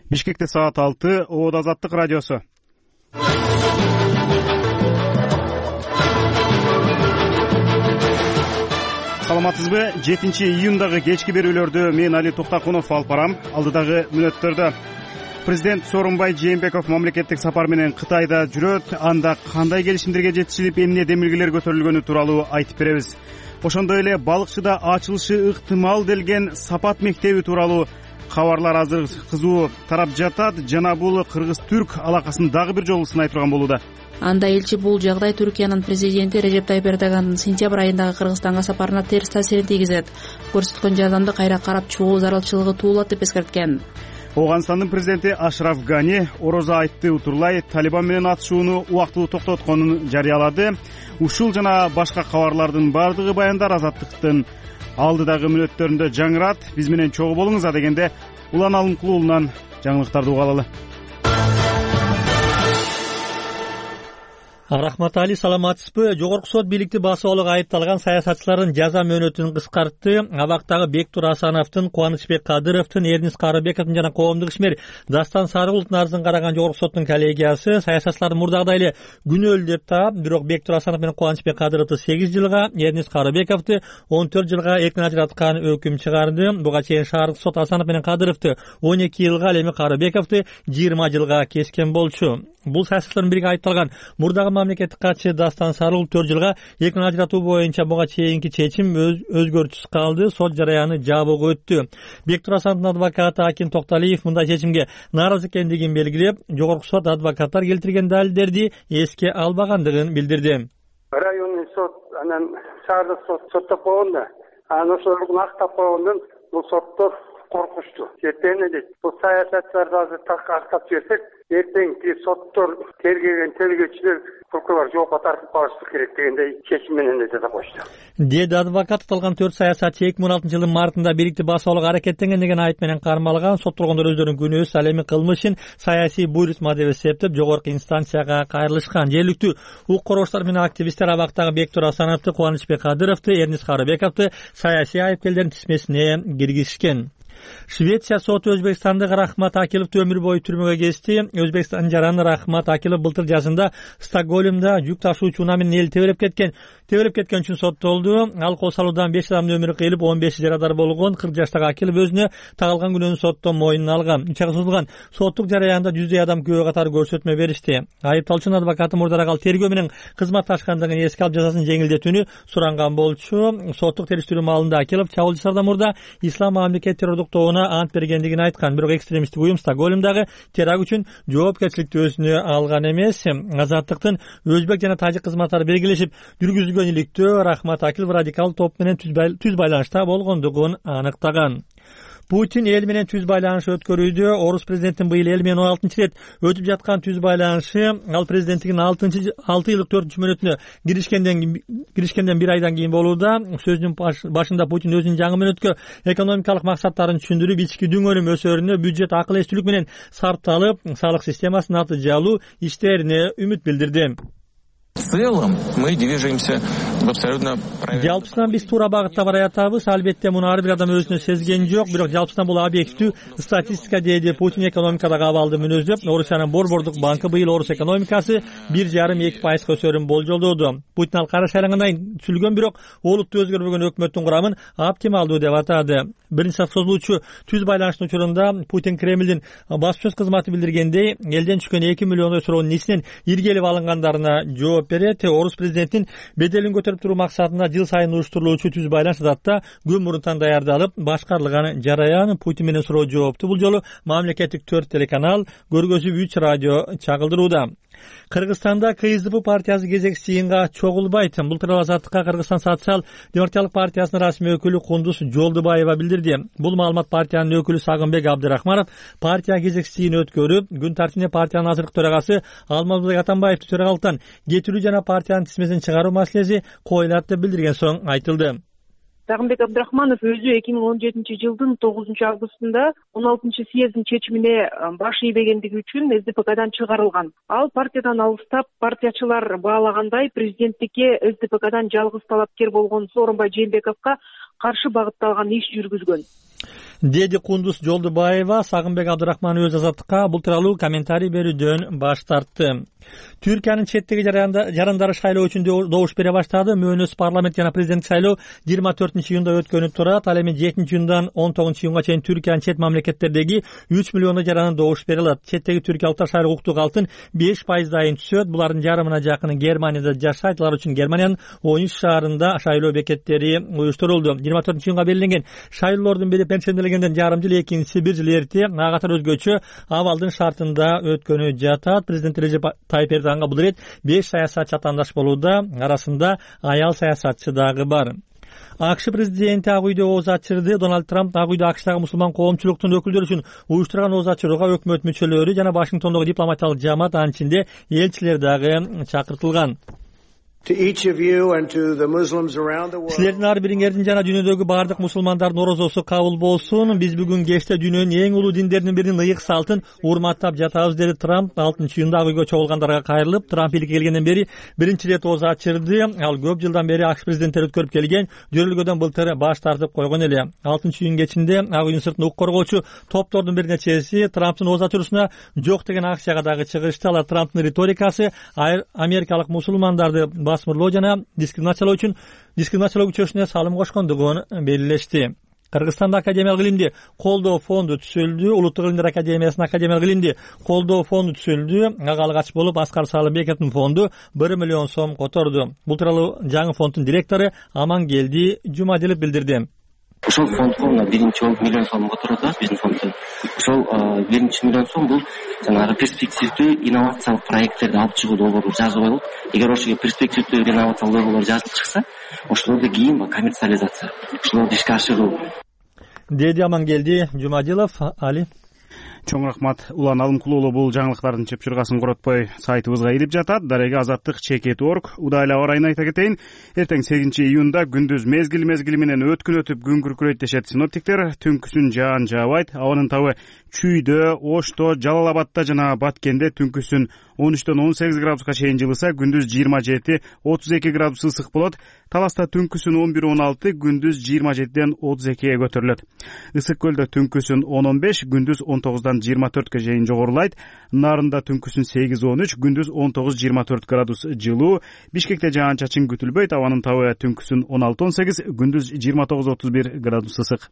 Бишкекте саат 6, Обод Азаттык радиосу. Саламатсызбы? 7-июндагы кечки берүүлөрдү мен Али Токтакунов алып барам. Алдыдагы мүнөттөрдө президент Сооронбай Жээнбеков мамлекеттик сапар менен Кытайда жүрөт. Анда кандай келишимдерге жетишилип, эмне демилгелер көтөрүлгөнү тууралуу айтып беребиз. Ошондой эле балыкчыда ачылышы ыктымал делген Сапат мектеби тууралуу кабарлар азыр кызуу тарап жатат. Жана бул кыргыз-түрк алакасын дагы бир жолу сынай турган болууда. Анда элчи бул жагдай Түркиянын президенти Режеп Тайип Эрдогандын сентябрь айындагы Кыргызстанга сапарына терс таасирин тийгизет. Көрсөткөн жардамды кайра карап чыгуу зарылчылыгы туулат деп эскерткен. Ооганстандын президенти Ашраф Гани орозо айтты утурлай Талибан менен атышууну убактылуу токтотконун жарыялады. Ушул жана башка кабарлардын бардыгы баяндар Азаттыктын алдыдагы мүнөттөрүндө жаңырат. Биз менен чогуу болуңуз. Дегенде Улан Алымкулуу уулунан жаңылыктарды уга алалы. Рахмат Али, саламатсызбы? Жогорку сот бийликти басып алууга айыпталган саясатчылардын жаза мөөнөтүн кыскартты. Абактагы Бектур Асановдун, Кубанычбек Кадыровдун, Эрнис Карыбековдун жана коомдук ишмер Дастан Сарыгуловдун арызын караган жогорку соттун коллегиясы саясатчыларды мурдагыдай эле күнөөлүү деп таап, бирок Бектур Асанов менен Кубанычбек Кадыровду 8 жылга, Эрнис Карыбековду 14 жылга эркин ажыраткан өкүм чыгарды. Буга чейин шаардык сот Асанов менен Кадыровду 12 жылга, ал эми Карыбековду 20 жылга кескен болчу. Бул саясатчылардын бириги айыпталган мурдагы мамлекеттик катчы Дастан Сарыгулов 4 жылга эркин ажыратуу боюнча буга чейинки чечим өзгөртүүсүз калды. Сот жарыяны жабык өттү. Бектур Асановдун адвокаты Акин Токталиев мындай чечимге нааразы экендигин белгилеп, жогорку сот адвокаттар келтирген далилдерди эске албагандыгын билдирди. Районный сот анан шаардык сот соттоп койгонда, анан ошолордун актап койгондон бул соттор коркушту. Эртең эле бул саясатчыларды азыр актап жиберсек, эртеңки соттор тергеген тергөөчүлөр прокурор жоопко тартып калышы керек дегендей чечим менен да жаза коюшту. Деди адвокат. Аталган 4 саясатчы 2016 жылдын мартында бийликти басып алууга аракеттенген деген айып менен кармалган. Соттолгондор өздөрүнүн күнөөсү, ал эми кылмышын саясий буйрутма деп эсептеп жогорку инстанцияга кайрылышкан. Жергиликтүү укук коргоочулар менен активисттер абактагы Бектур Асановду, Кубанычбек Кадыровду, Эрнис Карыбековду саясий айыпкерлердин тизмесине киргизишкен. Швеция соты Өзбекстандык Рахмат Акиловду өмүр бою түрмөгө кести. Өзбекстандын жараны Рахмат Акилов былтыр жазында Стокгольмда жүк ташуучу унаа менен эл тебелеп кеткен үчүн соттолду. Ал кол салуудан 5 адамдын өмүрү кыйылып, 15 жарадар болгон. 40 жаштагы Акилов өзүнө тагылган күнөөнү соттон мойнуна алган. 3 айга созулган соттук жараянда 100 адам күбө катары көрсөтмө беришти. Айыпталуучунун адвокаты мурдараак ал тергөө менен кызматташкандыгын эске алып жазасын жеңилдетүүнү суранган болчу. Соттук териштирүү маалында Акилов чабуулчулардан мурда ислам мамлекет террордуктоонуна ант бергендигин айткан. Бирок экстремисттик уюм Стокгольмдагы теракт үчүн жоопкерчиликти өзүнө алган эмес. Азаттыктын өзбек жана тажик кызматтары белгилешип жүргүзүлгөн иликтөө Рахмат Акилов радикал топ менен түз байланышта болгондугун аныктаган. Путин эл менен түз байланыш өткөрүүдө. Орус президентин быйыл эл менен 16-рет өтүп жаткан түз байланышы ал президенттигин 6 жылдык 4 мөөнөтүнө киришкенден бир айдан кийин болууда. Сөзүнүн башында Путин өзүнүн жаңы мөөнөткө экономикалык максаттарын түшүндүрүп, ички дүңөлүм өсөрүнө, бюджет акыл эстүүлүк менен сарпталып, салык системасын натыйжалуу иштерине үмүт билдирди. В целом мы движемся в абсолютно правильном. Жалпысынан биз туура багытта баратабыз. Албетте муну ар бир адам өзүнө сезген жок, бирок жалпысынан бул объективдүү статистика деди Путин экономикадагы абалды мүнөздөп. Орусиянын Борбордук банкы быйыл орус экономикасы 1,5–2% өсөрүн болжолдоду. Путин ал кара шайлангандан сүлгөн, бирок олуттуу өзгөрбөгөн өкмөттүн курамын оптималдуу деп атады. Биринчи созулуучу түз байланыштын учурунда Путин Кремлдин баспасөз кызматы билдиргендей, элден түшкөн 2 миллион суроонун ичинен иргелип алынгандарына жооп берет. Орус президентин беделин көтөрүп туруу максатында жыл сайын уюштурулуучу түз байланыш адатта күн мурунтан даярдалып башкарылган жараян. Путин менен суроо жоопту. Бул жолу мамлекеттик 4 телеканал, көргөзүп 3 радио чагылдырууда. Кыргызстанда КСДП партиясы кезекчи жыйынга чогулбайт. Бул тууралуу Азаттыкка Кыргызстан социал-демократиялык партиясынын расмий өкүлү Кундуз Жолдубаева билдирди. Бул маалымат партиянын өкүлү Сагынбек Абдырахманов партия кезекчи жыйын өткөрүп, күн тартибине партиянын азыркы төрагасы Алмазбек Атамбаевди төрагалыктан кетирүү жана партиянын тизмесин чыгаруу маселеси коюлат деп билдирген соң айтылды. Сагынбек Абдрахманов өзү 2017 жылдын 9 августунда 16 съездин чечимине баш ийбегендиги үчүн СДПКдан чыгарылган. Ал партиядан алыстап, партиячылар баалагандай президенттикке СДПКдан жалгыз талапкер болгон Сооронбай Жээнбековго каршы багытталган иш жүргүзгөн. деди Кундуз Жолдубаева. Сагынбек Абдырахман өз Азаттыкка бул тууралуу комментарий берүүдөн баш тартты. Түркиянын четтеги жарандары шайлоо үчүн добуш бере баштады. Мөөнөс парламент жана президенттик шайлоо 24-июнда өткөнүп турат. Ал эми 7-июндан 19-июнга чейин Түркиянын чет мамлекеттердеги 3 миллиондой жараны добуш бере алат. Четтеги түркиялыктар шайлоо укуктук алтын 5% түшөт. Булардын жарымына жакыны Германияда жашайт. Алар үчүн Германиянын 13 шаарында шайлоо бекеттери уюштурулду. 24-июнга белгиленген шайлоолордун бири пенсионерлегенден жарым жыл, экинчиси 1 жыл эрте, ага катар өзгөчө абалдын шартында өткөнү жатат. Президент Режеп Тайып Эрдоганга бул ирет 5 саясатчы атаандаш болууда. Арасында аял саясатчы дагы бар. АКШ президенти Ак үйдө ооз ачырды. Дональд Трамп Ак үйдө АКШтагы мусулман коомчулуктун өкүлдөрү үчүн уюштурган ооз ачырууга өкмөт мүчөлөрү жана Вашингтондогу дипломатиялык жаамат, анын ичинде элчилер дагы чакыртылган. Силердин ар бириңердин жана дүйнөдөгү баардык мусулмандардын орозосу кабыл болсун. Биз бүгүн кечте дүйнөнүн эң улуу диндеринин биринин ыйык салтын урматтап жатабыз, деди Трамп 6-июнда Ак үйгө чогулгандарга кайрылып. Трамп илге келгенден бери биринчи ирет ооз ачырды. Ал көп жылдан бери АКШ президенттери өткөрүп келген жөрөлгөдөн былтыр баш тартып койгон эле. 6-июнь кечинде Ак үйдүн сыртында укук коргоочу топтордун бир нечеси Трамптын ооз ачыруусуна жок деген акцияга дагы чыгышты. Алар Трамптын риторикасы америкалык мусулмандарды басмырлоо жана дискриминациялоо күчөсүнө салым кошкондугун белгилешти. Кыргызстанда академиялык илимди колдоо фонду түзүлдү. Улуттук илимдер академиясынын академиялык илимди колдоо фонду түзүлдү. Ага алгач болуп Аскар Саалымбековдун фонду 1 миллион сом которду. Бул тууралуу жаңы фонддун директору Амангелди Жумадилов билдирди. Ошол фондго биринчи болуп миллион сом которуп атабыз биздин фонддон. Ошол биринчи миллион сом бул жанагы перспективдүү инновациялык проекттерди алып чыгуу долбоору жазып коюлат. Эгер ошого перспективдүү инновациялык долбоорлор жазылып чыкса, ошолорду кийин коммерциализация, ошолорду ишке ашыруу, деди Амангелди Жумадилов. Али чоң рахмат. Улан Алымкулуулу бул жаңылыктардын чыпчыргасын коротпой сайтыбызга ирип жатат. Дареги Азаттык ЧК.org. Удайлап арайын айта кетейин. Эртең 8-июнда күндүз мезгил менен өткүн өтүп күн күркүрөйт дешет синоптиктер. Түнкүсүн жаан жаабайт. Абанын табы Чүйдө, Ошто, Жалал-Абадта жана Баткенде түнкүсүн 13-18 градуска чейин жылыса, күндүз 27-32 градус ысык болот. Таласта түнкүсүн 11-16, күндүз 27-32 көтөрүлөт. Ысык көлдө түнкүсүн 10-15, күндүз 19-24 чейин жогорулайт. Нарында түнкүсүн 8-13, күндүз 19-24 градус жылуу. Бишкекте жаан-чачын күтүлбөйт. Абанын табы түнкүсүн 16-18, күндүз 29-31 градус ысык.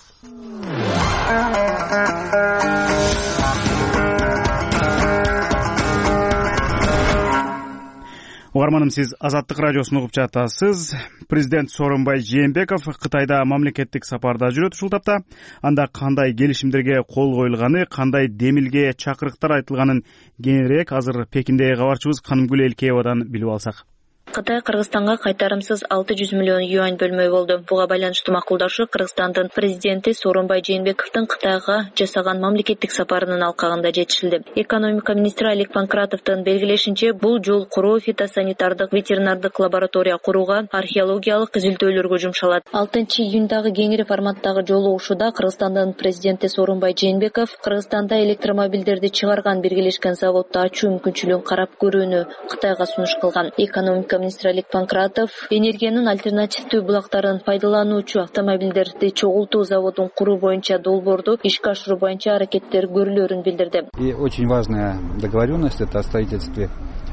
Угарманым, сиз Азаттык радиосун угуп жатасыз. Президент Сооронбай Жээнбеков Кытайда мамлекеттик сапарда жүрөт ушул тапта. Анда кандай келишимдерге кол коюлганы, кандай демилге чакырыктар айтылганын кеңирээк азыр Пекиндеги кабарчыбыз Канымгүл Элкеевадан билип алсак. Кытай Кыргызстанга кайтарымсыз 600 миллион юань бөлмөй болду. Буга байланыштуу макулдашы Кыргызстандын президенти Сооронбай Жээнбековдун Кытайга жасаган мамлекеттик сапарынын алкагында жетишилди. Экономика министри Алик Панкратовдун белгилешинче, бул жол куруу фитосанитардык ветеринардык лаборатория курууга, археологиялык изилдөөлөргө жумшалат. 6-июндагы кеңири форматтагы жолугушууда Кыргызстандын президенти Сооронбай Жээнбеков Кыргызстанда электромобилдерди чыгарган биргелешкен заводду ачуу мүмкүнчүлүгүн карап көрүүнү Кытайга сунуш кылган. Экономика министри Алик Панкратов энергиянын альтернативдүү булактарын пайдалануучу автомобилдерди чогултуу заводун куруу боюнча долбоорду ишке ашыруу боюнча аракеттер көрүлөрүн билдирди. И очень важная договоренность это о строительстве.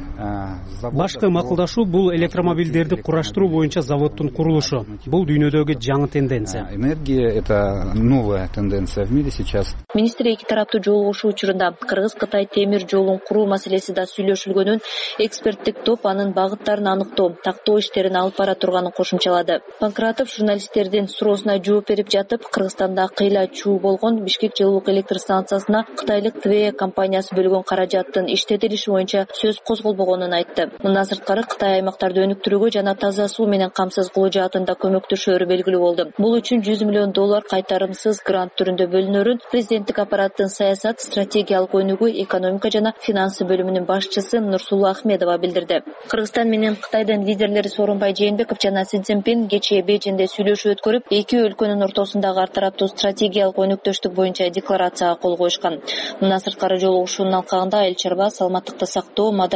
Башкы макулдашуу бул электромобилдерди кураштыруу боюнча заводдун курулушу. Бул дүйнөдөгү жаңы тенденция. Энергия это новая тенденция в мире сейчас. Министр эки тараптуу жолугушуу учурунда Кыргыз-Кытай темир жолун куруу маселеси да сүйлөшүлгөнүн, эксперттик топ анын багыттарын аныктоо, тактоо иштерин алып бара турганын кошумчалады. Панкратов журналисттердин суроосуна жооп берип жатып, Кыргызстанда кыйла чуу болгон Бишкек жылуулук электр станциясына кытайлык ТВЭ компаниясы бөлгөн каражаттын иштетилиши боюнча сөз козголбогонун айтты. Мындан сырткары Кытай аймактарды өнүктүрүүгө жана таза суу менен камсыз кылуу жаатында көмөктөшөөрү белгилүү болду. Бул үчүн $100 миллион кайтарымсыз грант түрүндө бөлүнөрүн президенттик аппараттын саясат стратегиялык өнүгүү экономика жана финансы бөлүмүнүн башчысы Нурсулуу Ахмедова билдирди. Кыргызстан менен Кытайдын лидерлери Сооронбай Жээнбеков жана Си Цзиньпин кечээ Бейжиңде сүйлөшүү өткөрүп, эки өлкөнүн ортосундагы ар тараптуу стратегиялык өнүктөштүк боюнча декларацияга кол коюшкан. Мындан сырткары жолугушуунун алкагында эл чарба, саламаттыкты сактоо, маданий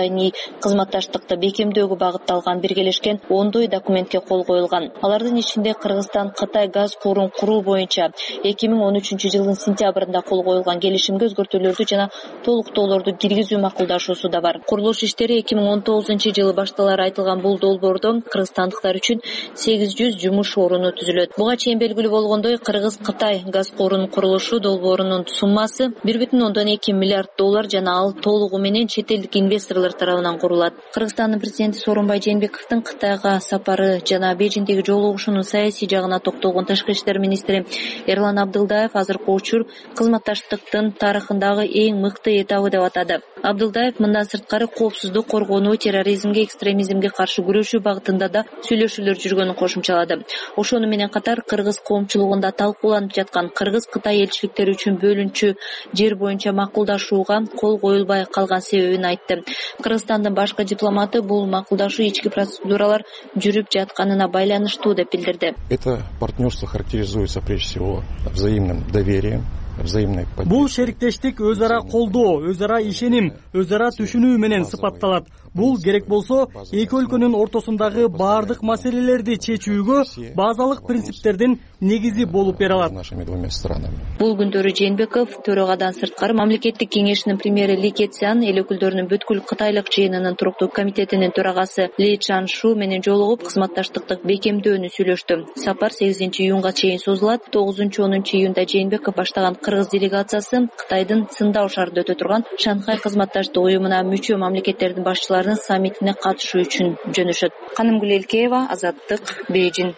Кызматташтыкты бекемдөөгө багытталган биргелешкен 10 документке кол коюлган. Алардын ичинде Кыргызстан Кытай газ курун куруу боюнча 2013 жылдын сентябрында кол коюлган келишимге өзгөртүүлөрдү жана толуктоолорду киргизүү макулдашуусу да бар. Курулуш иштери 2019 жылы башталары айтылган бул долбоордо кыргызстандыктар үчүн 800 жумуш орunu түзүлөт. Буга чейин белгилүү болгондой, Кыргыз-Кытай газ курунун курулушу долбоорунун суммасы 1,2 миллиард доллар жана ал толугу менен чет элдик инвесторлор тарабынан курулат. Кыргызстандын президенти Сооронбай Жээнбековдун Кытайга сапары жана Бейжиңдеги жолугушуунун саясий жагына токтолгон Тышкы иштер министри Эрлан Абдылдаев азыркы учур кызматташтыктын тарыхындагы эң мыкты этабы деп атады. Абдылдаев мындан сырткары коопсуздук коргонуу, терроризмге, экстремизмге каршы күрөшүү багытында да сүйлөшүүлөр жүргөнүн кошумчалады. Ошону менен катар кыргыз коомчулугунда талкууланып жаткан Кыргыз-Кытай элчиликтери үчүн бөлүнчү жер боюнча макулдашууга кол коюлбай калган себебин айтты. Кыргызстандын башкы дипломаты бул макулдашуу ички процедуралар жүрүп жатканына байланыштуу деп билдирди. Это партнерство характеризуется прежде всего взаимным доверием. Бул шериктештик өз ара колдоо, өз ара ишеним, өз ара түшүнүү менен сыпатталат. Бул керек болсо, эки өлкөнүн ортосундагы баардык маселелерди чечүүгө базалык принциптердин негизи болуп бере алат. Бул күндөрү Жээнбеков төрөгадан сырткары мамлекеттик кеңешинин премьери Ли Кэцян, эл өкүлдөрүнүн бүткүл кытайлык жыйынынын туруктуу комитетинин төрагасы Ли Чаншу менен жолугуп кызматташтыкты бекемдөөнү сүйлөштү. Сапар 8 июнга чейин созулат. 9-10 июнда Жээнбеков баштаган Кыргыз делегациясы Кытайдын Циндао шаарында өтө турган Шанхай кызматташтык уюмуна мүчө мамлекеттердин башчыларынын саммитине катышуу үчүн жөнөшөт. Канымгүл Элкеева, Азаттык, Бейжиң.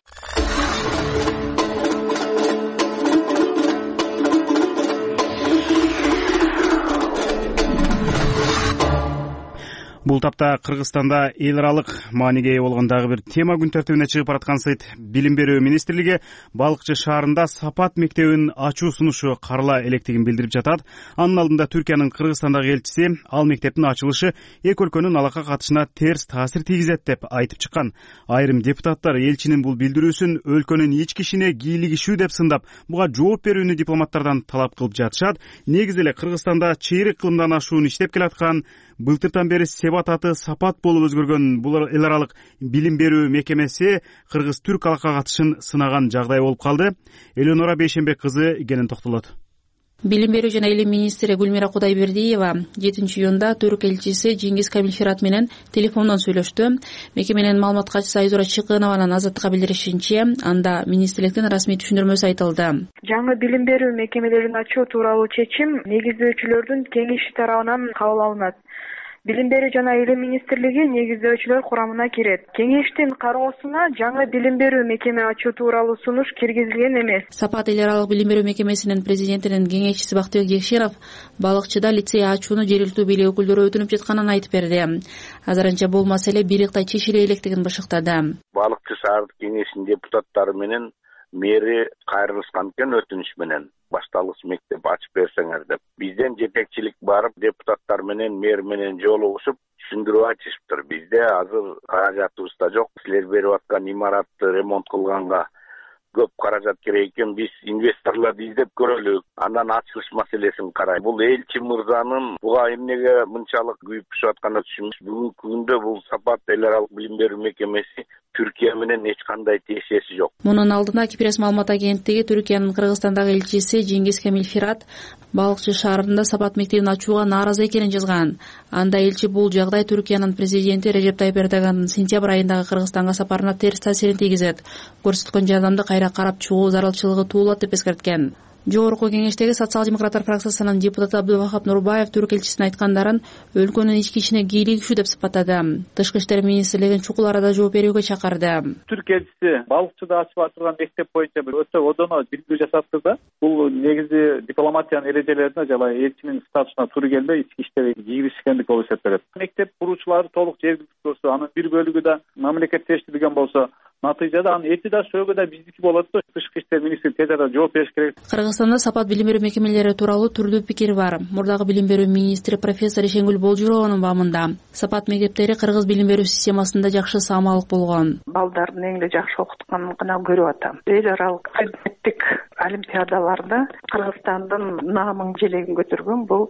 Бул тапта Кыргызстанда эл аралык мааниге ээ болгон дагы бир тема күн тартибине чыгып бараткан сайт. Билим берүү министрлиги Балыкчы шаарында сапат мектебин ачуу сунушу карала электигин билдирип жатат. Анын алдында Түркиянын Кыргызстандагы элчиси ал мектептин ачылышы эки өлкөнүн алака катышына терс таасир тийгизет деп айтып чыккан. Айрым депутаттар элчинин бул билдирүүсүн өлкөнүн ички ишине кийлигишүү деп сындап, буга жооп берүүнү дипломаттардан талап кылып жатышат. Негизи эле Кыргызстанда чейрек кылымдан ашуун иштеп келаткан, былтыртан бери аты сапат болуп өзгөргөн бул эл аралык билим берүү мекемеси кыргыз-түрк алака катышын сынаган жагдай болуп калды. Элеонора Бейшенбек кызы кенен токтолот. Билим берүү жана илим министри Гүлмира Кудайбердиева 7 июнда түрк элчиси Жеңгиз Камилфират менен телефондон сүйлөштү. Мекеменин маалымат катчысы Айзура Чыкынованын Азаттыкка билдиришинче, анда министрликтин расмий түшүндүрмөсү айтылды. Жаңы билим берүү мекемелерин ачуу тууралуу чечим негиздөөчүлөрдүн кеңеши тарабынан кабыл алынат. Билим берүү жана илим министрлиги негиздөөчүлөр курамына кирет. Кеңештин кароосуна жаңы билим берүү мекеме ачуу тууралуу сунуш киргизилген эмес. Сапат эл аралык билим берүү мекемесинин президентинин кеңешчиси Бактыбек Жекширов Балыкчыда лицей ачууну жергиликтүү бийлик өкүлдөрү өтүнүп жатканын айтып берди. Азырынча бул маселе бириктай чечиле электигин бышыктады. Балыкчы шаардык кеңешинин депутаттары менен мэри кайрылышкан экен өтүнүш менен. Башталгыч мектеп ачып берсеңер деп. Бизден жетекчилик барып, депутаттар менен мэр менен жолугушуп түшүндүрүп айтышыптыр. Бизде азыр каражатыбыз да жок. Силер берип аткан имаратты ремонт кылганга көп каражат керек экен. Биз инвесторлорду издеп көрөлүк. Андан ачылыш маселесин карай. Бул элчи мырзанын буга эмнеге мынчалык күйүп түшүп атканын түшүнбүз. Бүгүнкү күндө бул сапат эл аралык билим берүү мекемеси Түркия менен эч кандай тиешеси жок. Мунун алдында Кипрес маалымат агенттиги Түркиянын Кыргызстандагы элчиси Жеңгиз Камилфират Балыкчы шаарында сапат мектебин ачууга нааразы экенин жазган. Анда элчи бул жагдай Түркиянын президенти Режеп Тайып Эрдогандын сентябрь айындагы Кыргызстанга сапарына терс таасирин тийгизет. Көрсөткөн жардамды кайра карап чыгуу зарылчылыгы туулат деп эскерткен. Жогорку кеңештеги социал-демократтар фракциясынын депутаты Абдулвахап Нурбаев түрк элчисинин айткандарын өлкөнүн ички ишине кийлигишүү деп сыпаттады. Тышкы иштер министрлигин чукул арада жооп берүүгө чакырды. Түрк элчиси Балыкчыда ачып турган мектеп боюнча өтө одоно билдирүү жасапты да. Бул негизи дипломатиянын эрежелерине жана элчинин статусуна туура келбей ички иштерге кийгизишкендик болуп эсептелет. Мектеп куруучулары толук жергиликтүү болсо, анын бир бөлүгү да мамлекеттештирилген болсо, натыйжада анын эти да сөөгү да биздики болот да. Тышкы иштер министри тез арада жооп бериш керек. Кыргызстанда сапат билим берүү мекемелери тууралуу түрдүү пикир бар. Мурдагы билим берүү министри профессор Ишенгүл Болжурованын баамында сапат мектептери кыргыз билим берүү системасында жакшы саамалык болгон. Балдардын эң эле жакшы окутканын гана көрүп атам. Эл аралык предметтик олимпиадаларда Кыргызстандын наамын желегин көтөргөн бул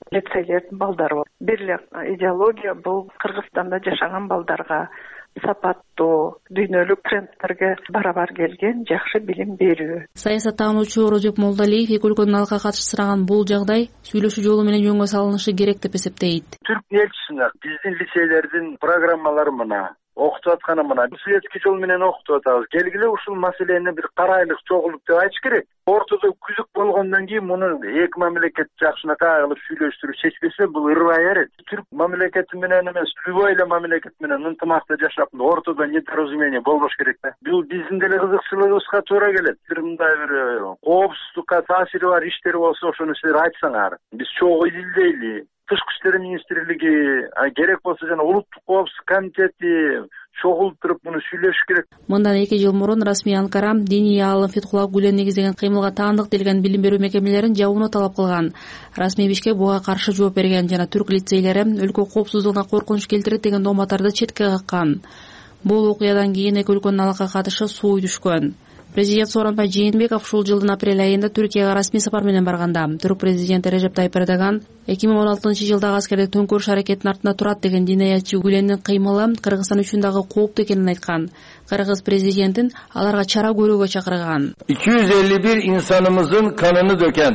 лицейлердин балдары болот. Бир эле идеология бул Кыргызстанда жашаган балдарга сапаттуу дүйнөлүк трендтерге барабар келген жакшы билим берүү. Саясаттануучу Розек Молдалиев эки өлкөнүн алка катышсыраган бул жагдай сүйлөшүү жолу менен жөнгө салынышы керек деп эсептейт. Түрк элчисине биздин лицейлердин программалары мына окутуп атканы мына светский жол менен окутуп атабыз. Келгиле ушул маселени бир карайлык, чогулук деп айтыш керек. Ортодо күзүк болгондон кийин муну эки мамлекет жакшынакай кылып сүйлөштүрүп чечпесе бул ырбай берет. Түрк мамлекети менен эмес, любой эле мамлекет менен ынтымакта жашап, ортодо недоразумение болбош керек да. Бул биздин деле кызыкчылыгыбызга туура келет. Бир мындай бир коопсуздукка таасири бар иштер болсо ошону силер айтсаңар. Биз чогуу изилдейли. Тышкы иштер министрлиги керек болсо жана улуттук коопсуздук комитети чогултуруп муну сүйлөшүш керек. Мындан 2 жыл мурун расмий Анкара диний аалым Фетхулла Гүлен негиздеген кыймылга таандык делген билим берүү мекемелерин жабууну талап кылган. Расмий Бишкек буга каршы жооп берген жана түрк лицейлери өлкө коопсуздугуна коркунуч келтирет деген дооматтарды четке каккан. Бул окуядан кийин эки өлкөнүн алака катышы сууй түшкөн. Президент Сооронбай Жээнбеков ушул жылдын апрель айында Түркияга расмий сапар менен барганда түрк президенти Режеп Тайип Эрдоган 2016-жылдагы аскердик төңкөрүш аракетинин артында турат деген динаятчы Гүлендин кыймылы Кыргызстан үчүн дагы кооптуу экенин айткан. Кыргыз президентин аларга чара көрүүгө чакырган. 251 инсанымыздын канını döken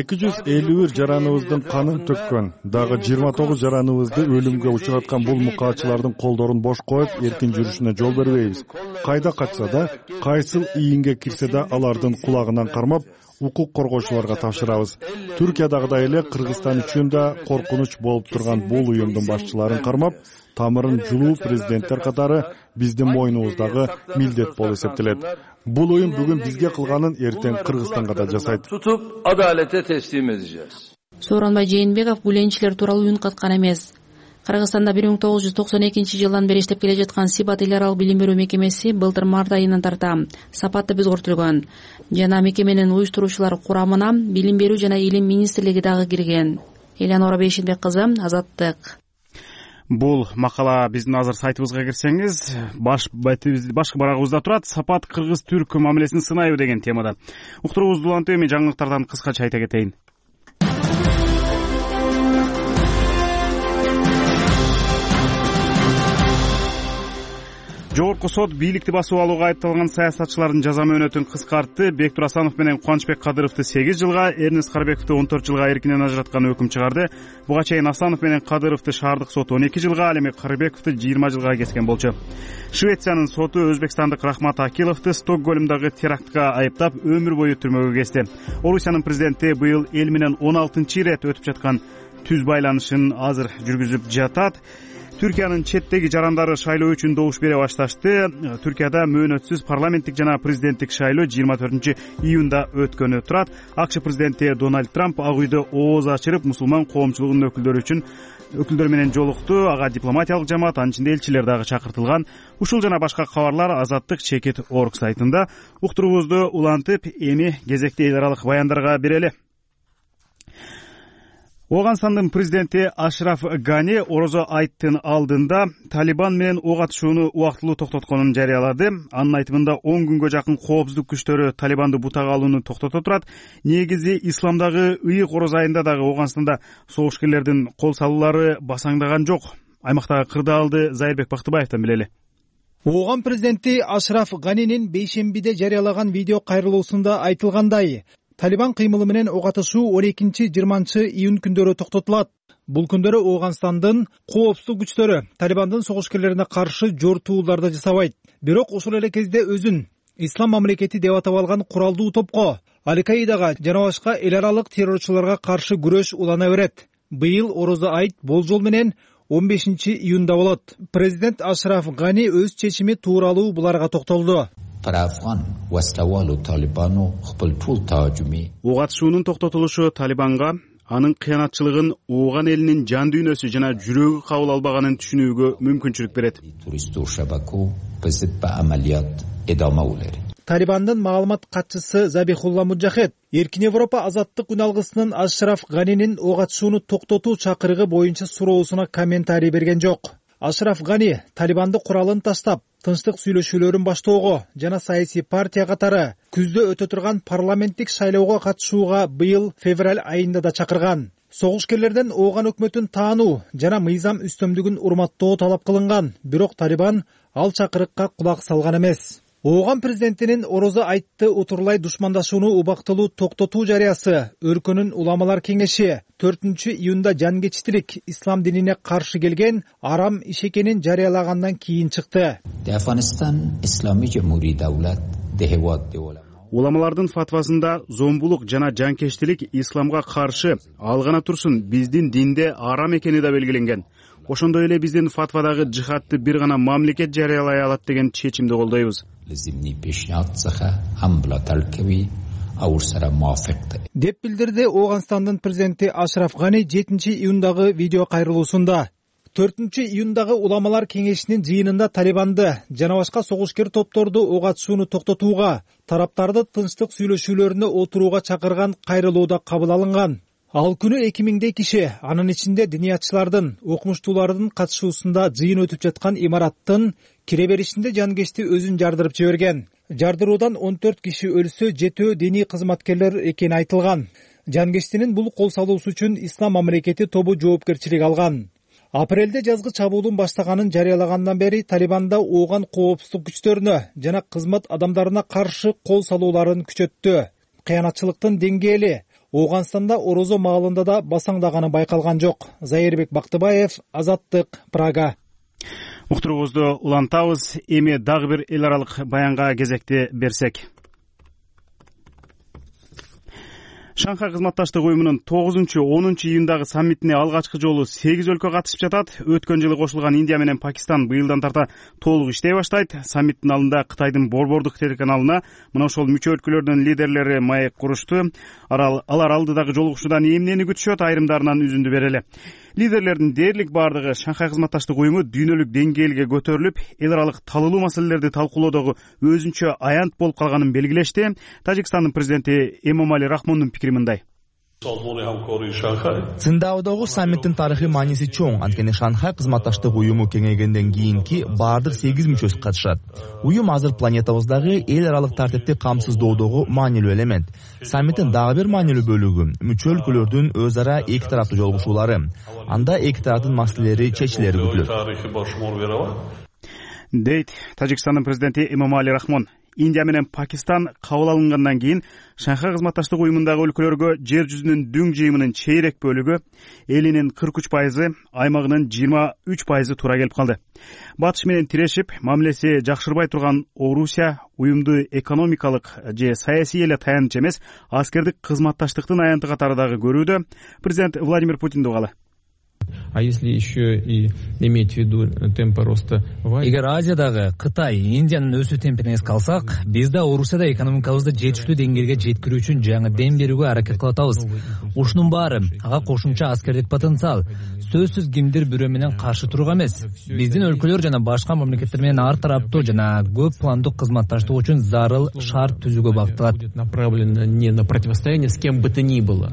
251 жараныбыздын канын төккөн, дагы 29 жараныбызды өлүмгө учураткан бул мукаатчылардын колдорун бош коюп, эркин жүрүшүнө жол бербейбиз. Кайда качса да, кайсыл ийинге кирсе да алардын кулагынан кармап, укук коргоочуларга тапшырабыз. Түркиядагыдай эле Кыргызстан үчүн да коркунуч болуп турган бул уюмдун башчыларын кармап, тамырын жулуу президенттер катары биздин мойнубуздагы милдет болуп эсептелет. Бул уюм бүгүн бизге кылганын эртең Кыргызстанга да жасайт. Tutup adalete teslim edeceğiz. Сооронбай Жээнбеков бүленчилер тууралуу үн каткан эмес. Кыргызстанда 1992-жылдан бери иштеп келе жаткан Сипат эл аралык билим берүү мекемеси былтыр март айынан тарта сапатты өзгөртүлгөн. Жана мекеменин уюштуруучулар курамына билим берүү жана илим министрлиги дагы кирген. Элянора Бейшенбек кызы, Азаттык. Бул макала биздин азыр сайтыбызга кирсеңиз, башкы барагыбызда турат. Сапат кыргыз-түрк мамилесин сынайбы деген темада. Уктуруубузду улантып, эми жаңылыктардан кыскача айта кетейин. Жогорку сот бийликти басып алууга айыпталган саясатчылардын жаза мөөнөтүн кыскартты. Бектур Асанов менен Кубанычбек Кадыровду 8 жылга, Эрнест Карбековду 14 жылга эркинен ажыраткан өкүм чыгарды. Буга чейин Асанов менен Кадыровду шаардык сот 12 жылга, ал эми Карбековду 20 жылга кескен болчу. Швециянын соту өзбекстандык Рахмат Акиловду Стокгольмдагы терактка айыптап өмүр бою түрмөгө кести. Орусиянын президенти быйыл эл менен 16-ирет өтүп жаткан түз байланышын азыр жүргүзүп жатат. Түркиянын четтеги жарандары шайлоо үчүн добуш бере башташты. Түркияда мөөнөтсүз парламенттик жана президенттик шайлоо 24-июнда өткөнү турат. АКШ президенти Дональд Трамп Ак үйдө ооз ачырып, мусулман коомчулугунун өкүлдөрү менен жолукту. Ага дипломатиялык жамаат, анын ичинде элчилер дагы чакыртылган. Ушул жана башка кабарлар Азаттык Чекит Орг сайтында. Уктуруубузду улантып, эми кезекти эл аралык баяндарга берели. Оганстандын президенти Ашраф Гани орозо айттын алдында Талибан менен ок атышууну убактылуу токтотконун жарыялады. Анын айтымында 10 күнгө жакын коопсуздук күчтөрү Талибанды бутага алууну токтото турат. Негизи исламдагы ыйык ороз айында дагы Оганстанда согушкерлердин кол салуулары басаңдаган жок. Аймактагы кырдаалды Зайырбек Бактыбаевден билели. Ооган президенти Ашраф Ганинин бейшембиде жарыялаган видео кайрылуусунда айтылгандай, Талибан кыймылы менен ок атышуу 12-20 июнь күндөрү токтотулат. Бул күндөрү Оганстандын коопсуздук күчтөрү Талибандын согушкерлерине каршы жортууларды жасабайт. Бирок ошол эле кезде өзүн ислам мамлекети деп атап алган куралдуу топко, Аль-Каидага жана башка эл аралык террорчуларга каршы күрөш улана берет. Быйыл орозо айт болжол менен 15-июнда болот. Президент Ашраф Гани өз чечими тууралуу буларга токтолду. Ок атышуунун токтотулушу Талибанга анын кыянатчылыгын Ооган элинин жан дүйнөсү жана жүрөгү кабыл албаганын түшүнүүгө мүмкүнчүлүк берет. Талибандын маалымат катчысы Забихулла Муджахед Эркин Европа азаттык күн алгысынын Ашраф Ганинин ок атышууну токтотуу чакырыгы боюнча суроосуна комментарий берген жок. Ашраф Гани Талибанды куралын таштап, тынчтык сүйлөшүүлөрүн баштоого жана саясий партия катары күздө өтө турган парламенттик шайлоого катышууга быйыл февраль айында да чакырган. согушкерлерден ооган өкмөтүн таануу жана мыйзам үстөмдүгүн урматтоо талап кылынган, бирок Талибан ал чакырыкка кулак салган эмес. Ооган президентинин орозо айтты утурлай душмандашууну убактылуу токтотуу жарыясы өлкөнүн уламалар кеңеши 4-июнда жанкечтилик ислам динине каршы келген арам иш экенин жарыялагандан кийин чыкты. Уламалардын фатвасында зомбулук жана жанкечтилик исламга каршы, ал гана турсун биздин динде арам экени да белгиленген. Ошондой эле биздин фатвадагы жихадты бир гана мамлекет жарыялай алат деген чечимди колдойбуз. деп билдирди Ооганстандын президенти Ашраф Гани 7-июндагы видео кайрылуусунда. 4-июндагы уламалар кеңешинин жыйынында Талибанды жана башка согушкер топторду ого атышууну токтотууга, тараптарды тынчтык сүйлөшүүлөрүнө отурууга чакырган кайрылууда кабыл алынган. Ал күнү 2000 киши, анын ичинде диниятчылардын, окумуштуулардын катышуусунда жыйын өтүп жаткан имараттын кире беришинде жанкечти өзүн жардырып жиберген. Жардыруудан 14 киши өлсө, 7 диний кызматкерлер экени айтылган. Жанкечтинин бул кол салуусу үчүн Ислам мамлекети тобу жоопкерчилик алган. Апрелде жазгы чабуулун баштаганын жарыялагандан бери Талибанда ооган коопсуздук күчтөрүнө жана кызмат адамдарына каршы кол салууларын күчөттү. Кыянатчылыктын деңгээли Ооганстанда орозо маалында да басаңдаганы байкалган жок. Зайырбек Бактыбаев, Азаттык, Прага. Уктуруубузду улантабыз. Эми дагы бир эл аралык баянга кезекти берсек. Шанхай кызматташтык уюмунун 9-10 июндагы саммитине алгачкы жолу 8 өлкө катышып жатат. Өткөн жылы кошулган Индия менен Пакистан быйылдан тарта толук иштей баштайт. Саммиттин алдында Кытайдын борбордук телеканалына мына ошол мүчө өлкөлөрдүн лидерлери маек курушту. Алар алдыдагы жолугушуудан эмнени күтүшөт, айрымдарынан үзүндү берели. Лидерлердин дээрлик бардыгы Шанхай кызматташтык уюму дүйнөлүк деңгээлге көтөрүлүп, эл аралык талылуу маселелерди талкуулоодогу өзүнчө аянт болуп калганын белгилешти. Тажикстандын президенти Эмомали Рахмондун пикири мындай. Циндаодогу саммиттин тарыхый мааниси чоң, анткени Шанхай кызматташтык уюму кеңейгенден кийинки баардык 8 мүчөсү катышат. Уюм азыр планетабыздагы эл аралык тартипти камсыздоодогу маанилүү элемент. Саммиттин дагы бир маанилүү бөлүгү мүчө өлкөлөрдүн өз ара эки тараптуу жолугушуулары. Анда эки тараптын маселелери чечилери күтүлөт. Дейт Тажикстандын президенти Эмомали Рахмон. Индия менен Пакистан кабыл алынгандан кийин Шанхай кызматташтык уюмундагы өлкөлөргө жер жүзүнүн дүң жыйымынын чейрек бөлүгү, элинин 43%, аймагынын 23% туура келип калды. Батыш менен тирешип, мамилеси жакшырбай турган Орусия уюмду экономикалык же саясий эле таяныч эмес, аскердик кызматташтыктын аянты катары дагы көрүүдө. Президент Владимир Путин дугалы. А если еще и иметь в виду темпы роста в Азии? Эгер Азиядагы Кытай, Индиянын өсүү темпин эске алсак, биз да Орусияда экономикабызды жетиштүү деңгээлге жеткирүү үчүн жаңы дем берүүгө аракет кылып атабыз. Ушунун баары ага кошумча аскердик потенциал. Сөзсүз кимдир бирөө менен каршы турууга эмес. Биздин өлкөлөр жана башка мамлекеттер менен ар тараптуу жана көп пландуу кызматташтык үчүн зарыл шарт түзүүгө багытталат. Направлено не на противостояние с кем бы то ни было.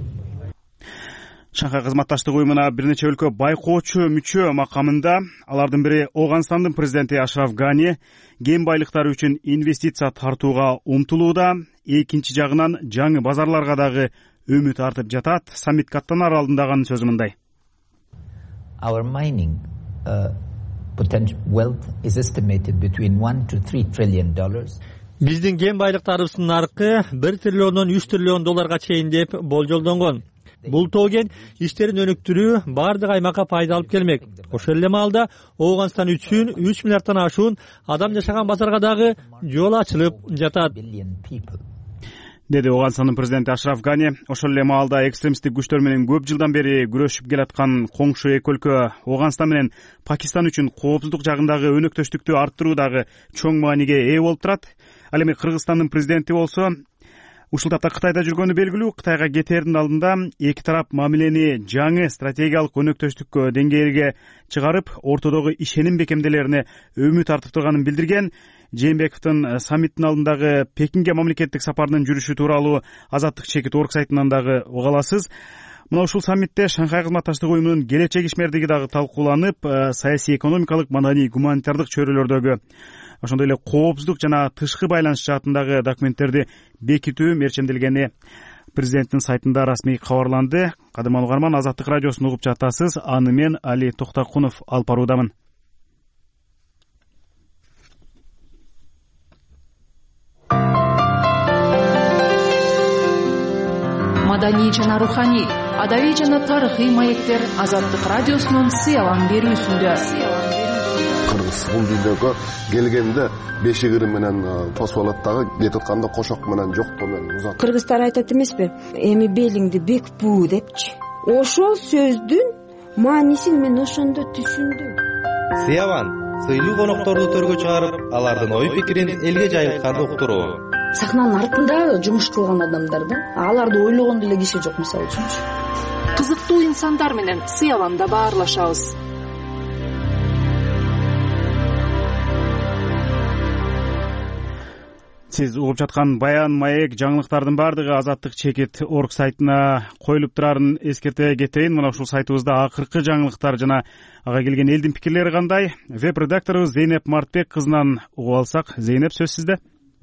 Шанхай кызматташтык уюмуна бир нече өлкө байкоочу мүчө макамында. Алардын бири Ооганстандын президенти Ашраф Гани кен байлыктары үчүн инвестиция тартууга умтулууда. Экинчи жагынан жаңы базарларга дагы үмүт артып жатат. Саммит каттанар алдында анын сөзү мындай. Our mining potential wealth is estimated between $1 to $3 trillion. Биздин кен байлыктарыбыздын наркы 1 триллиондон 3 триллион долларга чейин деп болжолдонгон. Бул тоген иштерин өнүктүрүү бардык аймакка пайда алып келмек. Ошол эле маалда Ооганстан үчүн 3 миллиарддан ашуун адам жашаган базарга дагы жол ачылып жатат. Деди Ооганстандын президенти Ашраф Гани. Ошол эле маалда экстремисттик күчтөр менен көп жылдан бери күрөшүп келаткан коңшу эки өлкө Ооганстан менен Пакистан үчүн коопсуздук жагындагы өнөктөштүктү арттыруу дагы чоң мааниге ээ болуп турат. Ал эми Кыргызстандын президенти болсо ушул тапта Кытайда жүргөнү белгилүү. Кытайга кетердин алдында эки тарап мамилени жаңы стратегиялык өнөктөштүккө деңгээлге чыгарып, ортодогу ишеним бекемделерине үмүт артып турганын билдирген. Жээнбековдун саммиттин алдындагы Пекинге мамлекеттик сапарынын жүрүшү тууралуу Азаттык чекит орг сайтынан дагы уга аласыз. Мына ушул саммитте Шанхай кызматташтык уюмунун келечек ишмердиги дагы талкууланып, саясий, экономикалык, маданий, гуманитардык чөйрөлөрдөгү ошондой эле коопсуздук жана тышкы байланыш жаатындагы документтерди бекитүү мерчемделгени президенттин сайтында расмий кабарланды. Кадырман угарман, Азаттык радиосун угуп жатасыз. Аны мен Али Токтакунов алып баруудамын. Маданий жана руханий, адабий жана тарыхый маектер Азаттык радиосунун сыялан берүүсүндө. Кыргыз бул дүйнөгө келгенде бешигири менен тосуп алат дагы, кетип атканда кошок менен жоктоо менен узат. Кыргыздар айтат эмеспи? Эми белиңди бек буу депчи. Ошол сөздүн маанисин мен ошондо түшүндүм. Сыяван сыйлуу конокторду төргө чыгарып, алардын ой пикирин элге жайылтканды уктуруу. Сахнанын артында жумуш кылган адамдар да, аларды ойлогон деле киши жок, мисалы үчүнчү. Кызыктуу инсандар менен сыяланда баарлашабыз. Сиз угуп жаткан баян, маек, жаңылыктардын баардыгы Азаттык чекит орг сайтына коюлуп турарын эскерте кетейин. Мына ушул сайтыбызда акыркы жаңылыктар жана ага келген элдин пикирлери кандай? Веб-редакторубуз Зейнеп Мартбек кызынан угуп алсак. Зейнеп, сөз сизде.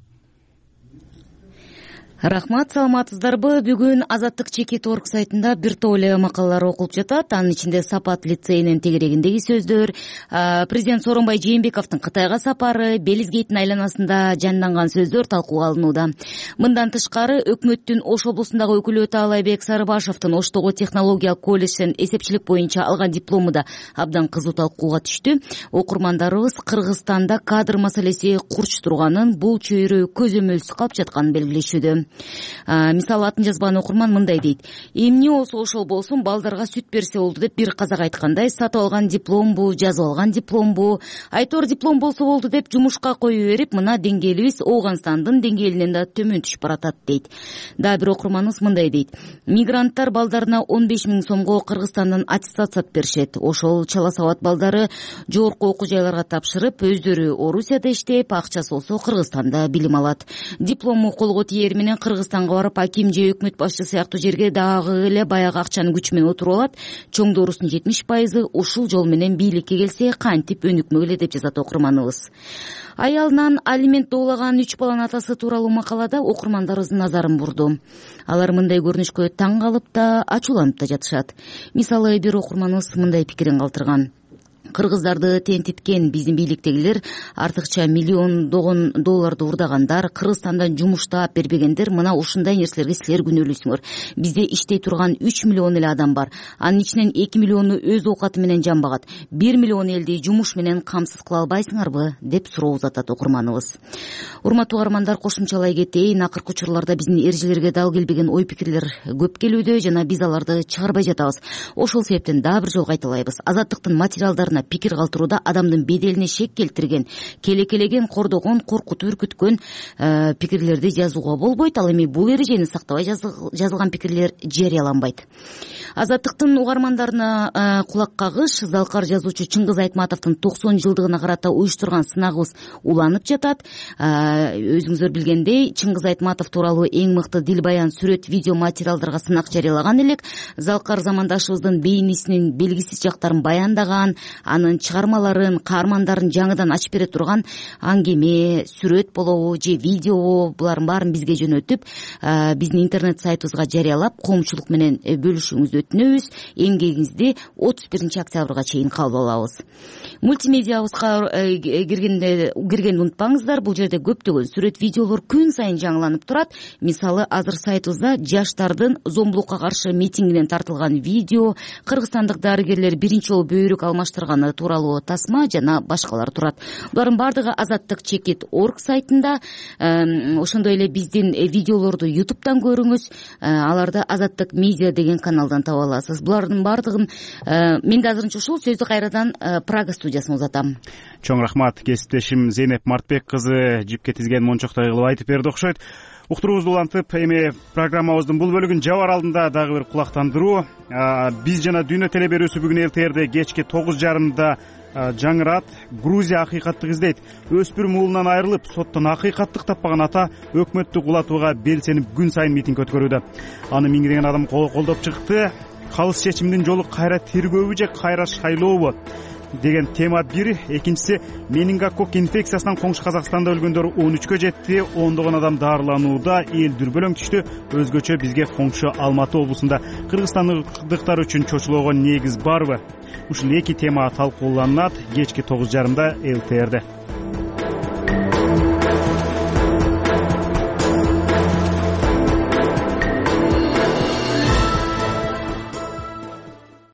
Рахмат, саламатсыздарбы? Бүгүн Азаттык чекит орг сайтында бир топ эле макалалар окулуп жатат. Анын ичинде Сапат лицейинин тегерегиндеги сөздөр, президент Сооронбай Жээнбековдун Кытайга сапары, Белизгейттин айланасында жанданган сөздөр талкууга алынууда. Мындан тышкары, өкмөттүн Ош облусундагы өкүлү Таалайбек Сарыбашевдин Оштогу технологиялык колледжден эсепчилик боюнча алган диплому да абдан кызуу талкууга түштү. Окурмандарыбыз Кыргызстанда кадр маселеси курч турганын, бул чөйрө көзөмөлсүз калып жатканын белгилешүүдө. Мисалы, атын жазбаган окурман мындай дейт: эмне болсо ошол болсун, балдарга сүт берсе болду деп бир казак айткандай, сатып алган дипломбу, жазып алган дипломбу, айтор диплом болсо болду деп жумушка кое берип, мына деңгээлибиз Ооганстандын деңгээлинен да төмөн түшүп баратат дейт. Дагы бир окурманыбыз мындай дейт: мигранттар балдарына 15 000 сомго Кыргызстандан аттестация беришет. Ошол чала сабат балдары жогорку окуу жайларга тапшырып, өздөрү Орусияда иштеп, акчасы болсо Кыргызстанда билим алат. Диплому колго тиер менен Кыргызстанга барып, аким же өкмөт башчы сыяктуу жерге дагы эле баягы акчанын күчү менен отуруп алат. Чоңдоорусунун 70% ушул жол менен бийликке келсе кантип өнүкмөк эле, деп жазат окурманыбыз. Аялынан алимент доолаган 3 баланын атасы тууралуу макалада окурмандарыбыздын назарын бурду. Алар мындай көрүнүшкө таң калып да, ачууланып да жатышат. Мисалы, бир окурманыбыз мындай пикирин калтырган: кыргыздарды тентиткен биздин бийликтегилер, артыкча миллиондогон долларды урдагандар, Кыргызстандан жумуш таап бербегендер, мына ушундай нерселерге силер күнөөлүүсүңөр. Бизде иштей турган 3 миллион эле адам бар. Анын ичинен 2 миллиону өз оокаты менен жамбагат. 1 миллион элди жумуш менен камсыз кыла албайсыңарбы, деп суроо узатат окурманыбыз. Урматтуу угармандар, кошумчалай кетейин. Акыркы учурларда биздин эрежелерге дал келбеген ой пикирлер көп келүүдө жана биз аларды чыгарбай жатабыз. Ошол себептен дагы бир жолу кайталайбыз: Азаттыктын материалдарына пикир калтырууда адамдын беделине шек келтирген, келекелеген, кордогон, коркутуп үркүткөн пикирлерди жазууга болбойт. Ал эми бул эрежени сактабай жазылган пикирлер жарыяланбайт. Азаттыктын угармандарына кулак кагыш. Залкар жазуучу Чыңгыз Айтматовдун 90 жылдыгына карата уюштурган сынагыбыз уланып жатат. Өзүңүздөр билгендей, Чыңгыз Айтматов тууралуу эң мыкты дил баян, сүрөт, видео материалдарга сынак жарыялаган элек. Залкар замандашыбыздын бейнесинин белгисиз жактарын баяндаган, анын чыгармаларын, каармандарын жаңыдан ачып бере турган аңгеме, сүрөт болобу же видео, булардын баарын бизге жөнөтүп, биздин интернет сайтыбызга жарыялап, коомчулук менен бөлүшүүңүздү өтүнөбүз. Эмгегиңизди 31 октябрга чейин кабыл алабыз. Мультимедиябызга киргенди унутпаңыздар. Бул жерде көптөгөн сүрөт, видеолор күн сайын жаңыланып турат. Мисалы, азыр сайтыбызда жаштардын зомбулукка каршы митингинен тартылган видео, кыргызстандык дарыгерлер биринчи жолу бөйрөк алмаштырганы тууралуу тасма жана башкалар турат. Булардын баардыгы Азаттык чекит орг сайтында. Ошондой эле биздин видеолорду YouTube'дан көрүңүз. Аларды Азаттык медиа деген каналдан таба аласыз. Булардын баардыгын мен да азырынча ушул сөздү кайрадан Прага студиясына узатам. Чоң рахмат. Кесиптешим Зейнеп Мартбек кызы жипке тизген мончоктой кылып айтып берди окшойт. Уктуруубузду улантып, эми программабыздын бул бөлүгүн жабар алдында дагы бир кулактандыруу. Биз жана Дүйнө теле берүүсү бүгүн эртеерде кечки 9:30 жаңырат. Грузия акыйкаттык издейт. Өспүрүм уулунан айрылып, соттон акыйкаттык таппаган ата өкмөттү кулатууга белсенип күн сайын митинг өткөрүүдө. Аны миңдеген адам колдоп чыкты. Калыс чечимдин жолу кайра тергөөбү же кайра шайлообу? деген тема бир. Экинчиси менингококк инфекциясынан коңшу Казакстанда өлгөндөр 13кө жетти. Ондогон адам дарыланууда. Эл дүрбөлөң түштү. Өзгөчө бизге коңшу Алматы облусунда кыргызстандыктар үчүн чочулоого негиз барбы? Ушул эки тема талкууланат кечки 9:30 ЛТРде.